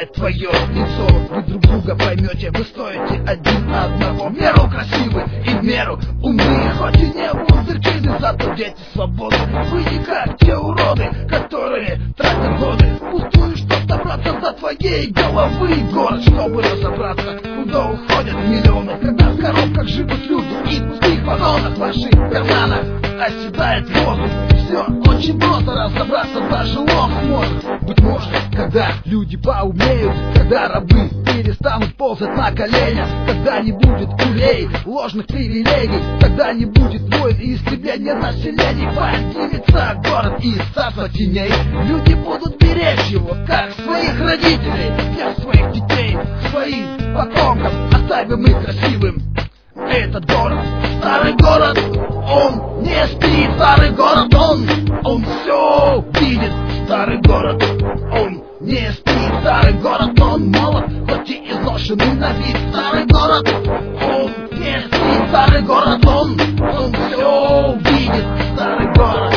знает твое лицо. Вы друг друга поймете, вы стоите один одного. В меру красивы и в меру умные, хоть и не вундеркиды, зато дети свободы. Вы не как те уроды, которые тратят годы пустую, чтоб добраться до твоей головы. Город, чтобы разобраться, куда уходят миллионы, когда в коробках живут люди и в пустых вагонах, в ваших карманах оседает воздух. Все очень просто разобраться, даже лох может. Быть может, когда люди поумеют, когда рабы перестанут ползать на коленях, когда не будет улей, ложных привилегий, когда не будет войн и истребления населения, поднимется город из царства теней. Люди будут беречь его, как своих родителей, для своих детей, своим потомкам. Оставим их красивым этот город, старый город. Он не спит, старый город, он все видит. Старый город, он не спит, старый город, он молод, хоть и изношенный на вид. Старый город, он не спит, старый город, он все видит. Старый город,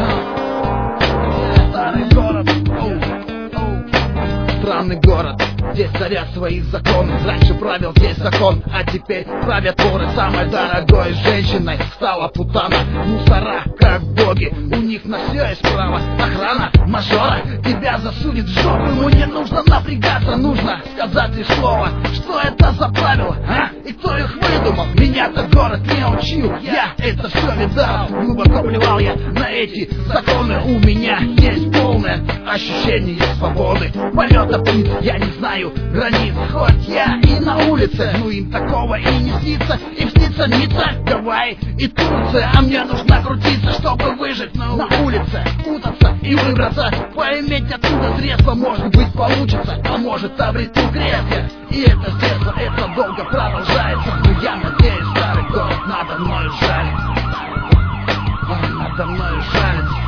старый город, странный город. Здесь царят свои законы. Раньше правил здесь закон, а теперь правят воры. Самой дорогой женщиной стала путана. Мусора, как боги, у них на все есть право. Охрана мажора тебя засунет в жопу. Ему не нужно напрягаться, нужно сказать лишь слово. Что это за правила, а? И кто их выдумал? Меня-то город не учил, я это все видал. Глубоко плевал я на эти законы. У меня есть полное ощущение свободы. Полета птиц, я не знаю границ, хоть я и на улице, ну им такого и не снится. Им снится Ницца, Гавайи и Турция, а мне нужно крутиться, чтобы выжить на улице, путаться и выбраться, поиметь оттуда средства, может быть получится, а может обрету крепкое. И это с детства, это долго продолжается, но я надеюсь, старый город надо мною жалится. Надо мною жалится.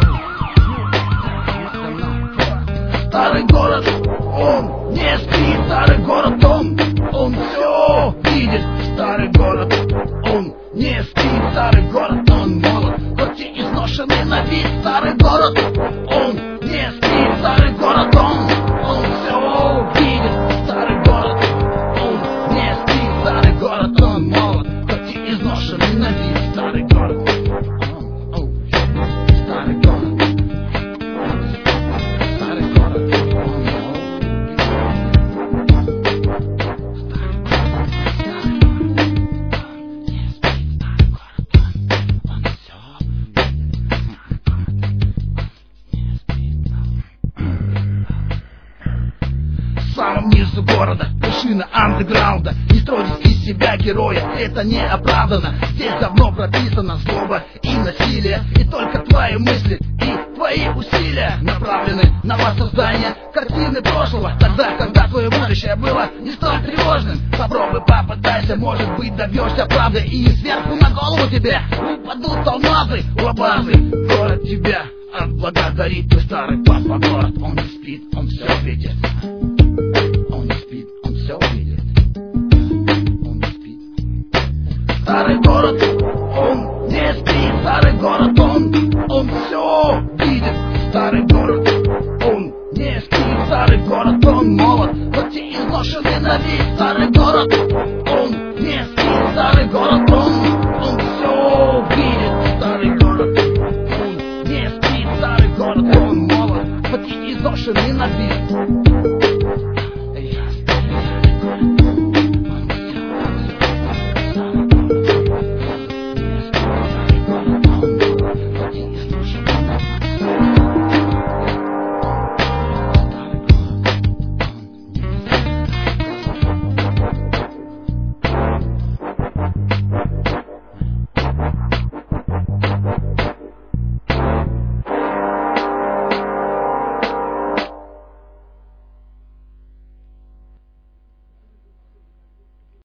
Старый город, он не спит, старый город, он все видит. Старый город, он не спит, старый город, он молод, хоть и изношенный на вид. Старый город, он не спит, старый город, он все видит. Старый город, он не спит, старый город, он молод, хоть и изношенный на вид. Старый город, старый город. В самом низу города, вершина андеграунда. Не строить из себя героя, это не оправдано. Здесь давно прописана злоба и насилие. И только твои мысли и твои усилия направлены на воссоздание картины прошлого. Тогда, когда твое будущее было не столь тревожным. Попробуй, попытайся, может быть добьешься правды. И сверху на голову тебе упадут алмазы, лабазы. Город тебя отблагодарит, твой старый папа город. Он не спит, он все видит. Старый город, он не спит, старый город, он все видит. Старый город, он не спит, старый город, он молод, хоть и изношенный на вид. Старый